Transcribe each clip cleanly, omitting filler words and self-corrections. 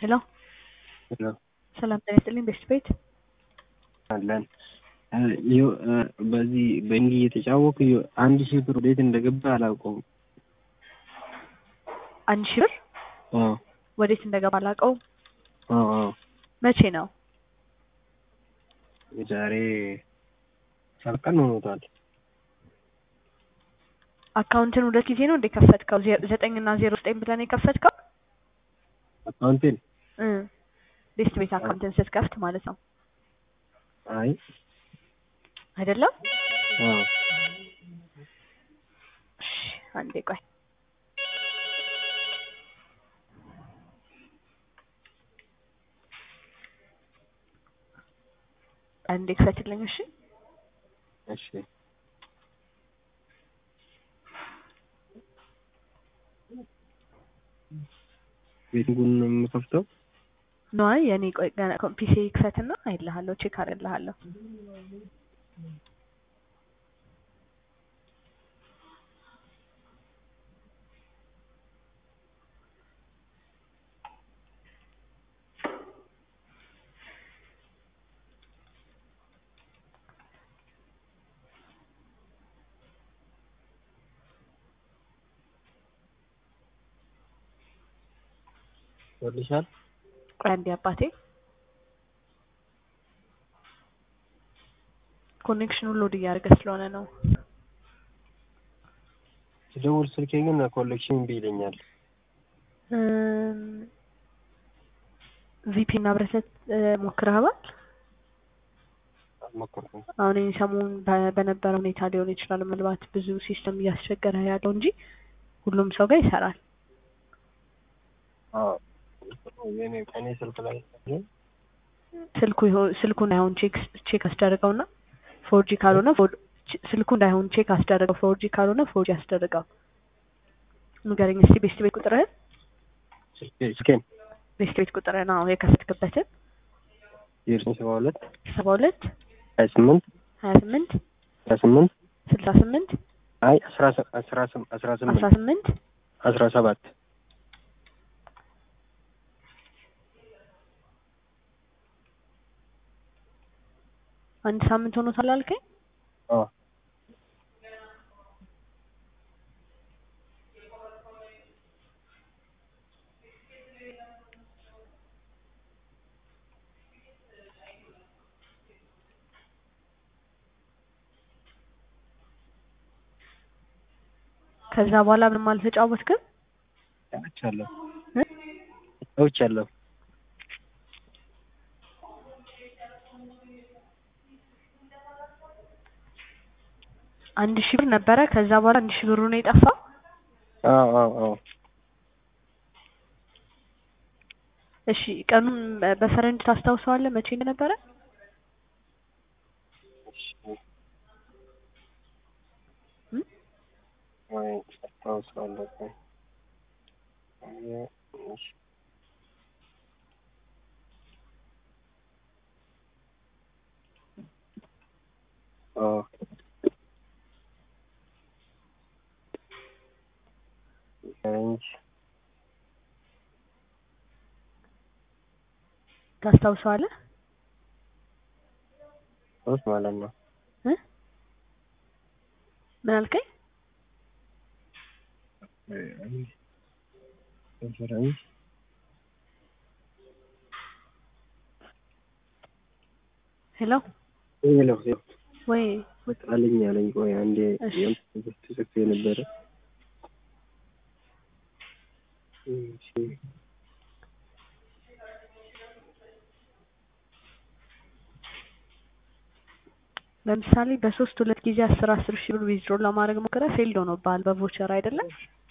ሄሎ ሄሎ ሰላም ጤና ይስጥልኝ። ቤስት ቤት አለን በዚህ በእንዲህ እየተጫወኩ 1000 ብር ወዴት እንደገባ አላውቀውም። 1000 ብር ወዴት እንደገባ አላውቀውም። መቼ ነው? ዛሬ 7 ቀን ሆኖታል። አካውንትን ሁለት ጊዜ ነው እንደ ከፈትከው? 9 እና 09 ብለህ ነው የከፈትከው? አካውንቴን ቤስት ቤት አካውንትን ስትከፍት ማለት ነው። አይ አይደለም። እሺ አንዴ ቆይ። አንዴ ክፈትልኝ። እሺ እሺ ቤቱን ነው የምከፍተው? ነው የኔ ቆይ ገና ፒሲ ክፈትና አይልሃለሁ፣ ቼክ አደርግልሃለሁ። ወልሻል? ቆይ አንዴ አባቴ ኮኔክሽኑ ሎድ እያደረገ ስለሆነ ነው። ስደውል ስልኬ ግን ኮኔክሽን ይለኛል። ቪፒን አብረህ ሞክረሃል? አልሞከርኩም። አሁን ሰሞኑን በነበረ ሁኔታ ሊሆን ይችላል ምናልባት ብዙ ሲስተም እያስቸገረ ያለው እንጂ ሁሉም ሰው ጋር ይሰራል። የኔ ከኔ ስልክ ላይ ስልኩን አይሆን ቼክ አስደርገውና ፎርጂ ካልሆነ ስልኩ እንዳይሆን ቼክ አስደርገው። ፎርጂ ካልሆነ ፎርጂ አስደርገው። ንገረኝ እስኪ ቤስት ቤት ቁጥርህን። ስልኬን ቤስት ቤት ቁጥርህን ነው የከፈትክበትን? 72 72 28 28 28 68 አይ 18 17 አንድ ሳምንት ሆኖታል አልከኝ? ከዛ በኋላ ምንም አልተጫወትክም? ተጫውቻለሁ። አንድ ሺህ ብር ነበረ። ከዛ በኋላ 1000 ብሩ ነው የጠፋው? አዎ። እሺ ቀኑን በፈረንጅ ታስታውሰዋለህ መቼ እንደነበረ? አስታውሳለሁ። ታስታውሰዋለህ? ማለት ነው። ምን አልከኝ? ሄሎ ወይ ወጣልኝ ያለኝ ቆይ አንዴ ጽፌ ነበረ። ለምሳሌ በሶስት ሁለት ጊዜ 10 ሺህ ብር ዊዝድሮ ለማድረግ ሞክረህ ፌልድ ሆኖብሃል። በቮቸር አይደለም?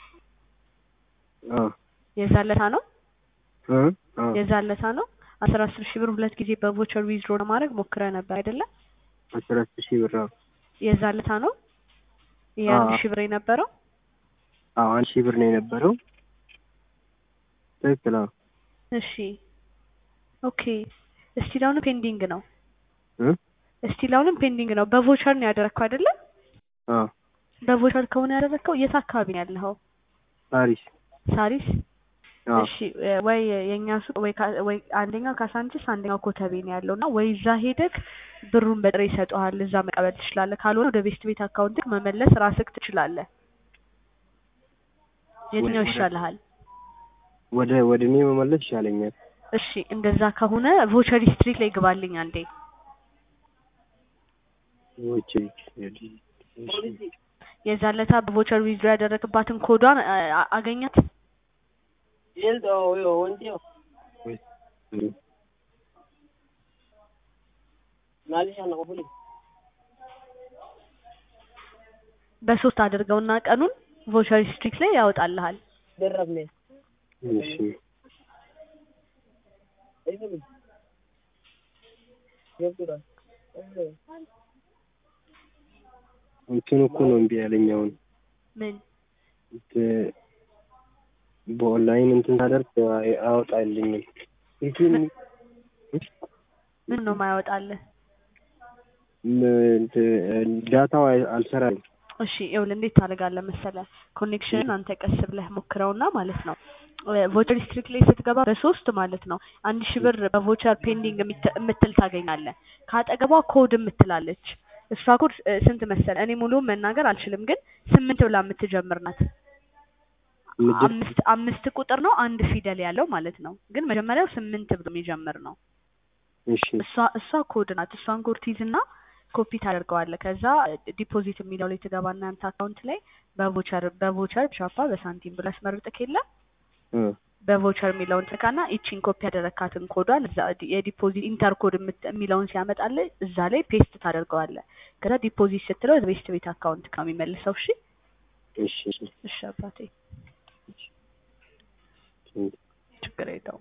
የዛለታ ነው? የዛለታ ነው 10 ሺህ ብር ሁለት ጊዜ በቮቸር ዊዝድሮ ለማድረግ ሞክረህ ነበር አይደለም? 10 ሺህ ብር የዛለታ ነው? የ1 ሺህ ብር የነበረው? 1 ሺህ ብር ነው የነበረው። ትክክል። እሺ ኦኬ። እስቲል አሁን ፔንዲንግ ነው። እስቲል አሁን ፔንዲንግ ነው። በቮቸር ነው ያደረከው አይደለም? በቮቸር ከሆነ ያደረከው የት አካባቢ ነው ያለኸው? ሳሪስ። እሺ ወይ የኛ ሱቅ ወይ አንደኛው ካሳንቺስ አንደኛው ኮተቤ ነው ያለውና ወይ እዛ ሄደክ ብሩን በጥሬ ይሰጡሃል፣ እዛ መቀበል ትችላለህ። ካልሆነ ወደ ቤት አካውንትክ መመለስ ራስክ ትችላለህ። የትኛው ይሻልሃል? ወደ እኔ መመለስ ይሻለኛል። እሺ እንደዛ ከሆነ ቮቸር ስትሪት ላይ ግባልኝ አንዴ። የዛለታ በቮቸር ዊዝድሮ ያደረክባትን ኮዷን አገኛት። በሶስት አድርገውና ቀኑን ቮቸር ስትሪት ላይ ያወጣልሃል። እሺ እንትን እኮ ነው እምቢ ያለኝ አሁን። ምን በኦንላይን እንትን ታደርግ አወጣልኝ። ምን ነው ማያወጣልህ? ዳታው አልሰራም። እሺ ይኸውልህ እንዴት ታደርጋለህ መሰለህ? ኮኔክሽንን አንተ ቀስ ብለህ ሞክረውና ማለት ነው ቮቸር ስትሪት ላይ ስትገባ በሶስት ማለት ነው 1000 ብር በቮቸር ፔንዲንግ የምትል ታገኛለህ። ካጠገቧ ኮድ የምትላለች። እሷ ኮድ ስንት መሰለህ? እኔ ሙሉውን መናገር አልችልም፣ ግን 8 ብላ የምትጀምር ናት። አምስት ቁጥር ነው አንድ ፊደል ያለው ማለት ነው፣ ግን መጀመሪያው 8 ብሎ የሚጀምር ነው። እሺ እሷ ኮድ ናት። እሷን ኮድ ትይዝና ኮፒ ታደርገዋለህ። ከዛ ዲፖዚት የሚለው ላይ ትገባና አንተ አካውንት ላይ በቮቸር ቻፓ በሳንቲም ብለህ አስመርጥክ የለ በቮቸር የሚለውን ትካና እቺን ኮፒ ያደረካትን ኮዷን እዛ የዲፖዚት ኢንተር ኮድ የሚለውን ሲያመጣልህ እዛ ላይ ፔስት ታደርገዋለህ። ከዛ ዲፖዚት ስትለው ቤት አካውንት ከሚመልሰው። እሺ እሺ እሺ አባቴ ችግር የለውም።